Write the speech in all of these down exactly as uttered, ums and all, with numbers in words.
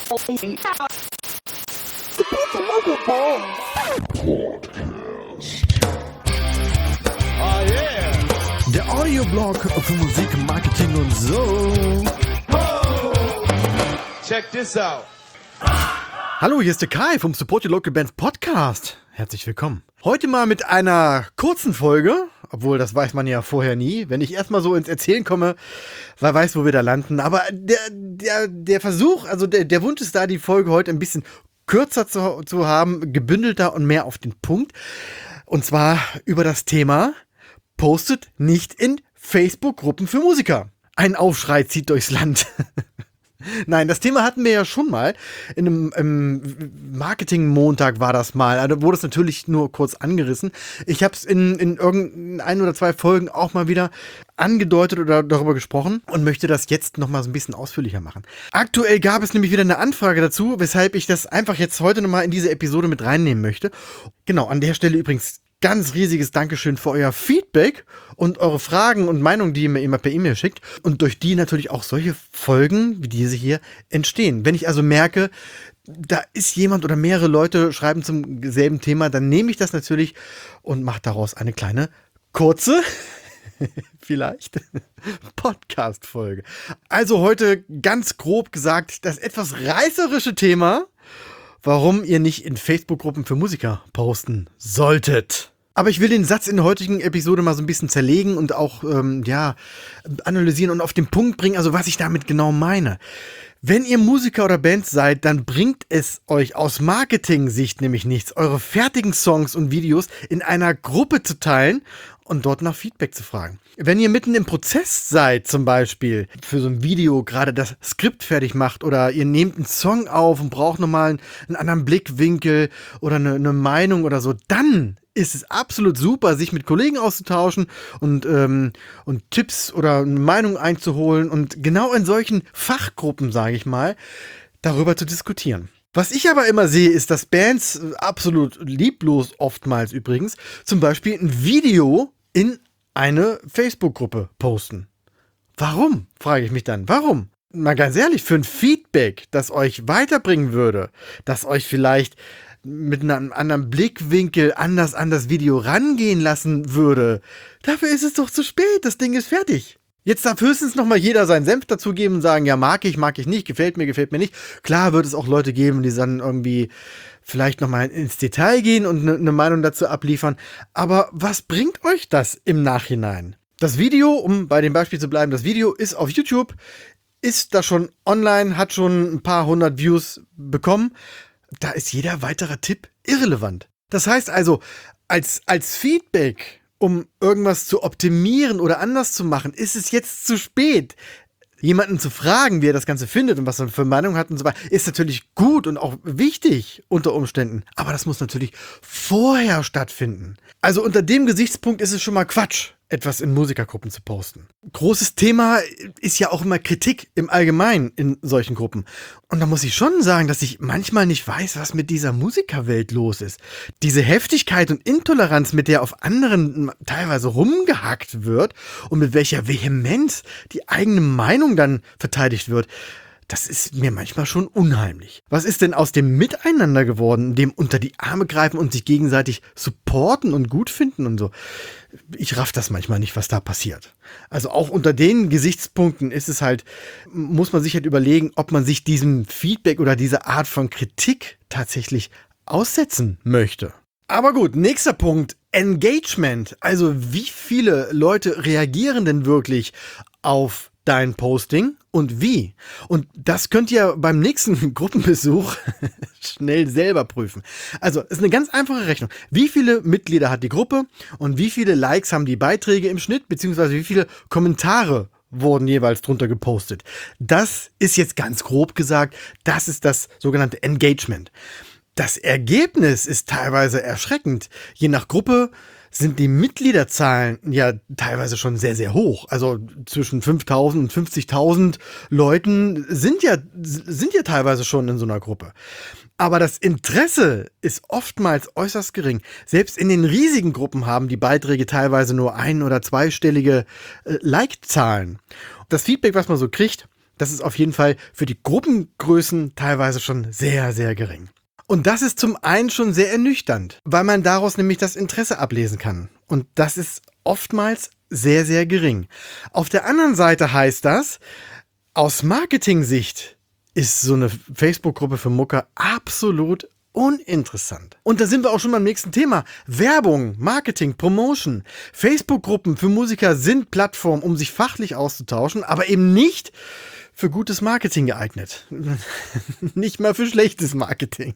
Oh yeah. Der Audioblog für Musik, Marketing und so. Check this out. Hallo, hier ist der Kai vom Support Your Local Bands Podcast. Herzlich willkommen. Heute mal mit einer kurzen Folge, obwohl das weiß man ja vorher nie. Wenn ich erstmal so ins Erzählen komme, wer weiß, wo wir da landen. Aber der, der, der Versuch, also der, der Wunsch ist da, die Folge heute ein bisschen kürzer zu, zu haben, gebündelter und mehr auf den Punkt. Und zwar über das Thema: Postet nicht in Facebook-Gruppen für Musiker. Ein Aufschrei zieht durchs Land. Nein, das Thema hatten wir ja schon mal. In einem im Marketing-Montag war das mal. Da wurde es natürlich nur kurz angerissen. Ich habe es in, in irgendein ein oder zwei Folgen auch mal wieder angedeutet oder darüber gesprochen und möchte das jetzt nochmal so ein bisschen ausführlicher machen. Aktuell gab es nämlich wieder eine Anfrage dazu, weshalb ich das einfach jetzt heute nochmal in diese Episode mit reinnehmen möchte. Genau, an der Stelle übrigens ganz riesiges Dankeschön für euer Feedback und eure Fragen und Meinungen, die ihr mir immer per E-Mail schickt und durch die natürlich auch solche Folgen wie diese hier entstehen. Wenn ich also merke, da ist jemand oder mehrere Leute schreiben zum selben Thema, dann nehme ich das natürlich und mache daraus eine kleine, kurze, vielleicht, Podcast-Folge. Also heute ganz grob gesagt das etwas reißerische Thema: Warum ihr nicht in Facebook-Gruppen für Musiker posten solltet. Aber ich will den Satz in der heutigen Episode mal so ein bisschen zerlegen und auch ähm, ja, analysieren und auf den Punkt bringen, also was ich damit genau meine. Wenn ihr Musiker oder Band seid, dann bringt es euch aus Marketing-Sicht nämlich nichts, eure fertigen Songs und Videos in einer Gruppe zu teilen und dort nach Feedback zu fragen. Wenn ihr mitten im Prozess seid, zum Beispiel für so ein Video gerade das Skript fertig macht oder ihr nehmt einen Song auf und braucht nochmal einen, einen anderen Blickwinkel oder eine, eine Meinung oder so, dann ist es absolut super, sich mit Kollegen auszutauschen und, ähm, und Tipps oder eine Meinung einzuholen und genau in solchen Fachgruppen, sage ich mal, darüber zu diskutieren. Was ich aber immer sehe, ist, dass Bands, absolut lieblos oftmals übrigens, zum Beispiel ein Video in eine Facebook-Gruppe posten. Warum, frage ich mich dann. Warum? Mal ganz ehrlich, für ein Feedback, das euch weiterbringen würde, das euch vielleicht mit einem anderen Blickwinkel anders an das Video rangehen lassen würde, dafür ist es doch zu spät, das Ding ist fertig. Jetzt darf höchstens nochmal jeder seinen Senf dazugeben und sagen, ja, mag ich, mag ich nicht, gefällt mir, gefällt mir nicht. Klar wird es auch Leute geben, die dann irgendwie vielleicht nochmal ins Detail gehen und eine ne Meinung dazu abliefern. Aber was bringt euch das im Nachhinein? Das Video, um bei dem Beispiel zu bleiben, das Video ist auf YouTube, ist da schon online, hat schon ein paar hundert Views bekommen. Da ist jeder weitere Tipp irrelevant. Das heißt also, als, als Feedback, um irgendwas zu optimieren oder anders zu machen, ist es jetzt zu spät. Jemanden zu fragen, wie er das Ganze findet und was er für Meinung hat und so weiter, ist natürlich gut und auch wichtig unter Umständen. Aber das muss natürlich vorher stattfinden. Also unter dem Gesichtspunkt ist es schon mal Quatsch, etwas in Musikergruppen zu posten. Großes Thema ist ja auch immer Kritik im Allgemeinen in solchen Gruppen. Und da muss ich schon sagen, dass ich manchmal nicht weiß, was mit dieser Musikerwelt los ist. Diese Heftigkeit und Intoleranz, mit der auf anderen teilweise rumgehackt wird und mit welcher Vehemenz die eigene Meinung dann verteidigt wird, das ist mir manchmal schon unheimlich. Was ist denn aus dem Miteinander geworden, dem unter die Arme greifen und sich gegenseitig supporten und gut finden und so? Ich raff das manchmal nicht, was da passiert. Also auch unter den Gesichtspunkten ist es halt, muss man sich halt überlegen, ob man sich diesem Feedback oder dieser Art von Kritik tatsächlich aussetzen möchte. Aber gut, nächster Punkt, Engagement. Also wie viele Leute reagieren denn wirklich auf dein Posting und wie? Und das könnt ihr beim nächsten Gruppenbesuch schnell selber prüfen. Also, es ist eine ganz einfache Rechnung. Wie viele Mitglieder hat die Gruppe und wie viele Likes haben die Beiträge im Schnitt, beziehungsweise wie viele Kommentare wurden jeweils drunter gepostet? Das ist jetzt ganz grob gesagt, das ist das sogenannte Engagement. Das Ergebnis ist teilweise erschreckend. Je nach Gruppe sind die Mitgliederzahlen ja teilweise schon sehr, sehr hoch. Also zwischen fünftausend und fünfzigtausend Leuten sind ja, sind ja teilweise schon in so einer Gruppe. Aber das Interesse ist oftmals äußerst gering. Selbst in den riesigen Gruppen haben die Beiträge teilweise nur ein- oder zweistellige äh, Like-Zahlen. Das Feedback, was man so kriegt, das ist auf jeden Fall für die Gruppengrößen teilweise schon sehr, sehr gering. Und das ist zum einen schon sehr ernüchternd, weil man daraus nämlich das Interesse ablesen kann. Und das ist oftmals sehr, sehr gering. Auf der anderen Seite heißt das, aus Marketing-Sicht ist so eine Facebook-Gruppe für Mucker absolut uninteressant. Und da sind wir auch schon beim nächsten Thema. Werbung, Marketing, Promotion. Facebook-Gruppen für Musiker sind Plattformen, um sich fachlich auszutauschen, aber eben nicht für gutes Marketing geeignet. Nicht mal für schlechtes Marketing.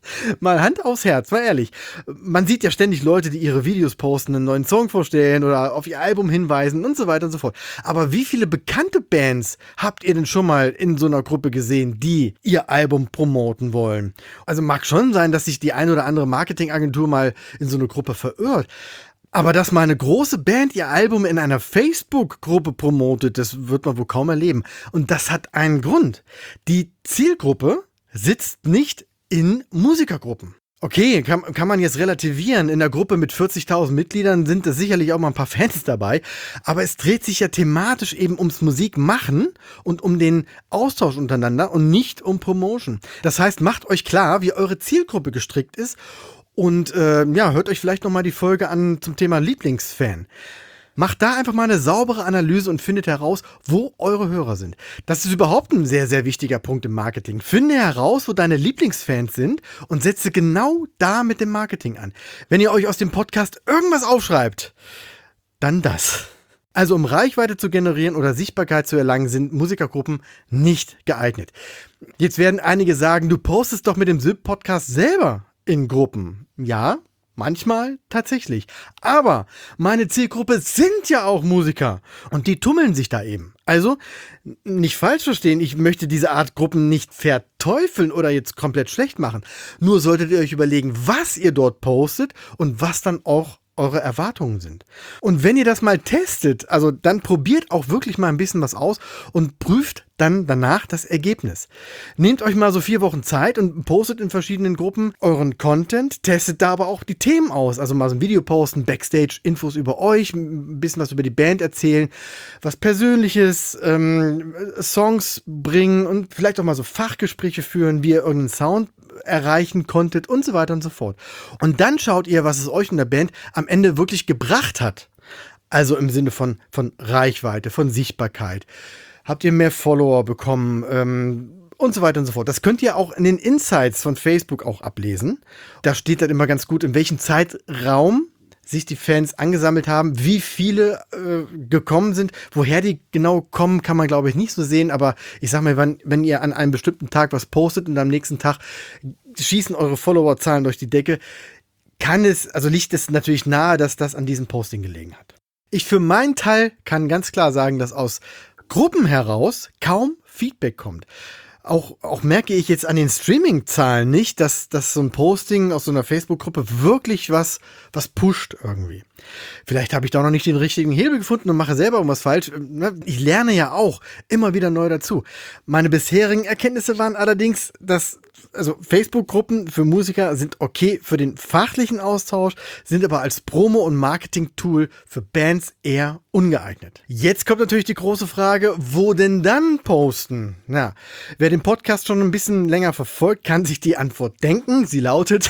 Mal Hand aufs Herz, mal ehrlich. Man sieht ja ständig Leute, die ihre Videos posten, einen neuen Song vorstellen oder auf ihr Album hinweisen und so weiter und so fort. Aber wie viele bekannte Bands habt ihr denn schon mal in so einer Gruppe gesehen, die ihr Album promoten wollen? Also mag schon sein, dass sich die eine oder andere Marketingagentur mal in so eine Gruppe verirrt. Aber dass mal eine große Band ihr Album in einer Facebook-Gruppe promotet, das wird man wohl kaum erleben. Und das hat einen Grund. Die Zielgruppe sitzt nicht in Musikergruppen. Okay, kann, kann man jetzt relativieren. In der Gruppe mit vierzigtausend Mitgliedern sind da sicherlich auch mal ein paar Fans dabei. Aber es dreht sich ja thematisch eben ums Musikmachen und um den Austausch untereinander und nicht um Promotion. Das heißt, macht euch klar, wie eure Zielgruppe gestrickt ist. Und äh, ja, hört euch vielleicht nochmal die Folge an zum Thema Lieblingsfan. Macht da einfach mal eine saubere Analyse und findet heraus, wo eure Hörer sind. Das ist überhaupt ein sehr, sehr wichtiger Punkt im Marketing. Finde heraus, wo deine Lieblingsfans sind und setze genau da mit dem Marketing an. Wenn ihr euch aus dem Podcast irgendwas aufschreibt, dann das. Also um Reichweite zu generieren oder Sichtbarkeit zu erlangen, sind Musikergruppen nicht geeignet. Jetzt werden einige sagen, du postest doch mit dem S I P-Podcast selber in Gruppen. Ja, manchmal tatsächlich. Aber meine Zielgruppe sind ja auch Musiker und die tummeln sich da eben. Also nicht falsch verstehen, ich möchte diese Art Gruppen nicht verteufeln oder jetzt komplett schlecht machen. Nur solltet ihr euch überlegen, was ihr dort postet und was dann auch eure Erwartungen sind. Und wenn ihr das mal testet, also dann probiert auch wirklich mal ein bisschen was aus und prüft dann danach das Ergebnis. Nehmt euch mal so vier Wochen Zeit und postet in verschiedenen Gruppen euren Content, testet da aber auch die Themen aus. Also mal so ein Video posten, Backstage, Infos über euch, ein bisschen was über die Band erzählen, was Persönliches, ähm, Songs bringen und vielleicht auch mal so Fachgespräche führen, wie ihr irgendeinen Sound erreichen konntet und so weiter und so fort. Und dann schaut ihr, was es euch in der Band am Ende wirklich gebracht hat. Also im Sinne von, von Reichweite, von Sichtbarkeit. Habt ihr mehr Follower bekommen ähm, und so weiter und so fort. Das könnt ihr auch in den Insights von Facebook auch ablesen. Da steht dann immer ganz gut, in welchem Zeitraum sich die Fans angesammelt haben, wie viele äh, gekommen sind. Woher die genau kommen, kann man, glaube ich, nicht so sehen. Aber ich sag mal, wenn, wenn ihr an einem bestimmten Tag was postet und am nächsten Tag schießen eure Followerzahlen durch die Decke, kann es, also liegt es natürlich nahe, dass das an diesem Posting gelegen hat. Ich für meinen Teil kann ganz klar sagen, dass aus Gruppen heraus kaum Feedback kommt. Auch, auch merke ich jetzt an den Streaming-Zahlen nicht, dass, dass so ein Posting aus so einer Facebook-Gruppe wirklich was, was pusht irgendwie. Vielleicht habe ich da noch nicht den richtigen Hebel gefunden und mache selber irgendwas falsch. Ich lerne ja auch immer wieder neu dazu. Meine bisherigen Erkenntnisse waren allerdings, dass also Facebook-Gruppen für Musiker sind okay für den fachlichen Austausch, sind aber als Promo- und Marketing-Tool für Bands eher ungeeignet. Jetzt kommt natürlich die große Frage, wo denn dann posten? Na, wer den Podcast schon ein bisschen länger verfolgt, kann sich die Antwort denken. Sie lautet,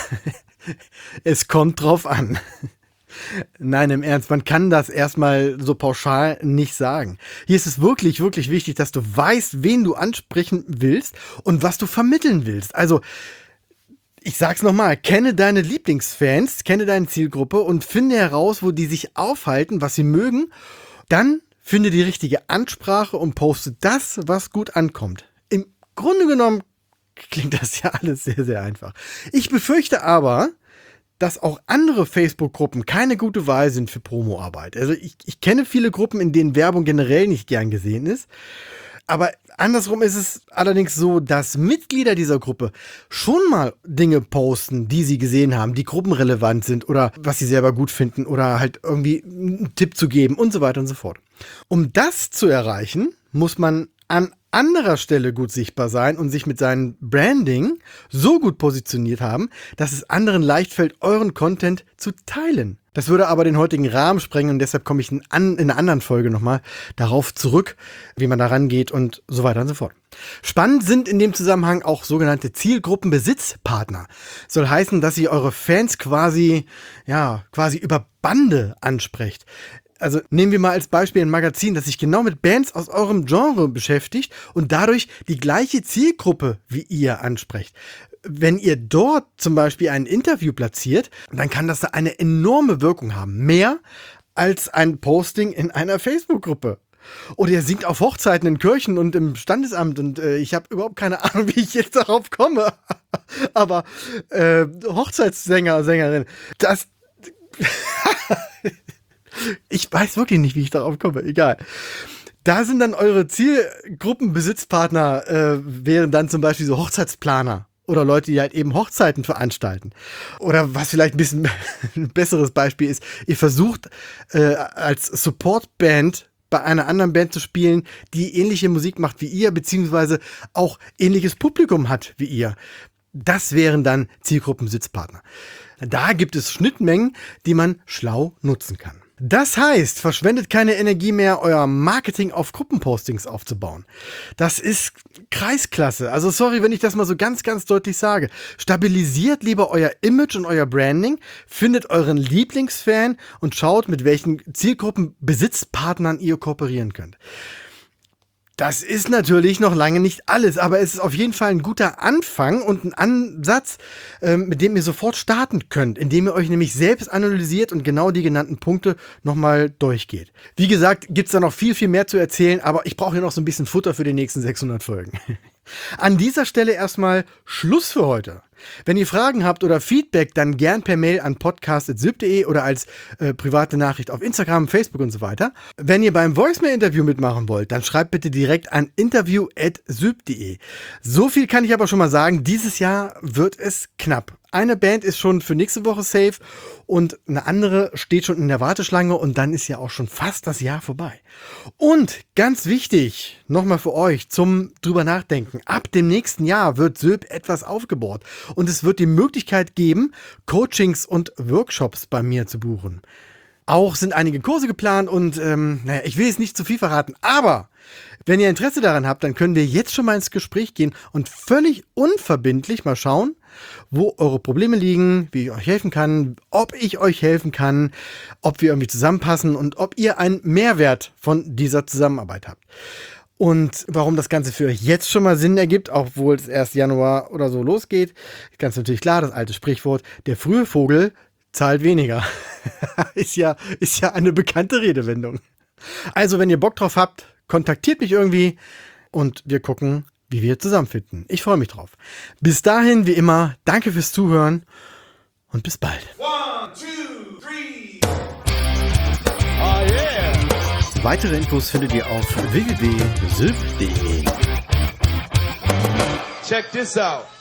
es kommt drauf an. Nein, im Ernst, man kann das erstmal so pauschal nicht sagen. Hier ist es wirklich, wirklich wichtig, dass du weißt, wen du ansprechen willst und was du vermitteln willst. Also, ich sag's nochmal, kenne deine Lieblingsfans, kenne deine Zielgruppe und finde heraus, wo die sich aufhalten, was sie mögen. Dann finde die richtige Ansprache und poste das, was gut ankommt. Im Grunde genommen klingt das ja alles sehr, sehr einfach. Ich befürchte aber, dass auch andere Facebook-Gruppen keine gute Wahl sind für Promo-Arbeit. Also ich, ich kenne viele Gruppen, in denen Werbung generell nicht gern gesehen ist. Aber andersrum ist es allerdings so, dass Mitglieder dieser Gruppe schon mal Dinge posten, die sie gesehen haben, die gruppenrelevant sind oder was sie selber gut finden oder halt irgendwie einen Tipp zu geben und so weiter und so fort. Um das zu erreichen, muss man an anderer Stelle gut sichtbar sein und sich mit seinem Branding so gut positioniert haben, dass es anderen leicht fällt, euren Content zu teilen. Das würde aber den heutigen Rahmen sprengen und deshalb komme ich in, an, in einer anderen Folge nochmal darauf zurück, wie man da rangeht und so weiter und so fort. Spannend sind in dem Zusammenhang auch sogenannte Zielgruppenbesitzpartner. Soll heißen, dass ihr eure Fans quasi, ja, quasi über Bande ansprecht. Also nehmen wir mal als Beispiel ein Magazin, das sich genau mit Bands aus eurem Genre beschäftigt und dadurch die gleiche Zielgruppe wie ihr ansprecht. Wenn ihr dort zum Beispiel ein Interview platziert, dann kann das eine enorme Wirkung haben. Mehr als ein Posting in einer Facebook-Gruppe. Oder ihr singt auf Hochzeiten in Kirchen und im Standesamt und äh, ich habe überhaupt keine Ahnung, wie ich jetzt darauf komme. Aber äh, Hochzeitssänger, Sängerin, das... Ich weiß wirklich nicht, wie ich darauf komme. Egal. Da sind dann eure Zielgruppenbesitzpartner, äh, wären dann zum Beispiel so Hochzeitsplaner oder Leute, die halt eben Hochzeiten veranstalten. Oder was vielleicht ein bisschen ein besseres Beispiel ist, ihr versucht äh, als Supportband bei einer anderen Band zu spielen, die ähnliche Musik macht wie ihr, beziehungsweise auch ähnliches Publikum hat wie ihr. Das wären dann Zielgruppenbesitzpartner. Da gibt es Schnittmengen, die man schlau nutzen kann. Das heißt, verschwendet keine Energie mehr, euer Marketing auf Gruppenpostings aufzubauen. Das ist Kreisklasse. Also sorry, wenn ich das mal so ganz, ganz deutlich sage. Stabilisiert lieber euer Image und euer Branding, findet euren Lieblingsfan und schaut, mit welchen Zielgruppenbesitzpartnern ihr kooperieren könnt. Das ist natürlich noch lange nicht alles, aber es ist auf jeden Fall ein guter Anfang und ein Ansatz, ähm, mit dem ihr sofort starten könnt, indem ihr euch nämlich selbst analysiert und genau die genannten Punkte nochmal durchgeht. Wie gesagt, gibt's da noch viel, viel mehr zu erzählen, aber ich brauche hier noch so ein bisschen Futter für die nächsten sechshundert Folgen. An dieser Stelle erstmal Schluss für heute. Wenn ihr Fragen habt oder Feedback, dann gern per Mail an podcast punkt syb punkt de oder als äh, private Nachricht auf Instagram, Facebook und so weiter. Wenn ihr beim Voicemail-Interview mitmachen wollt, dann schreibt bitte direkt an interview at syb punkt de. So viel kann ich aber schon mal sagen, dieses Jahr wird es knapp. Eine Band ist schon für nächste Woche safe und eine andere steht schon in der Warteschlange und dann ist ja auch schon fast das Jahr vorbei. Und ganz wichtig, nochmal für euch zum drüber nachdenken, ab dem nächsten Jahr wird Syb etwas aufgebaut und es wird die Möglichkeit geben, Coachings und Workshops bei mir zu buchen. Auch sind einige Kurse geplant und ähm, naja, ich will jetzt nicht zu viel verraten, aber wenn ihr Interesse daran habt, dann können wir jetzt schon mal ins Gespräch gehen und völlig unverbindlich mal schauen, wo eure Probleme liegen, wie ich euch helfen kann, ob ich euch helfen kann, ob wir irgendwie zusammenpassen und ob ihr einen Mehrwert von dieser Zusammenarbeit habt. Und warum das Ganze für euch jetzt schon mal Sinn ergibt, obwohl es erst Januar oder so losgeht, ist ganz natürlich klar, das alte Sprichwort, der frühe Vogel zahlt weniger. ist ja, ist ja eine bekannte Redewendung. Also, wenn ihr Bock drauf habt, kontaktiert mich irgendwie und wir gucken, wie wir zusammenfinden. Ich freue mich drauf. Bis dahin, wie immer, danke fürs Zuhören und bis bald. One, two, three. Oh yeah. Weitere Infos findet ihr auf w w w punkt syb punkt de. Check this out.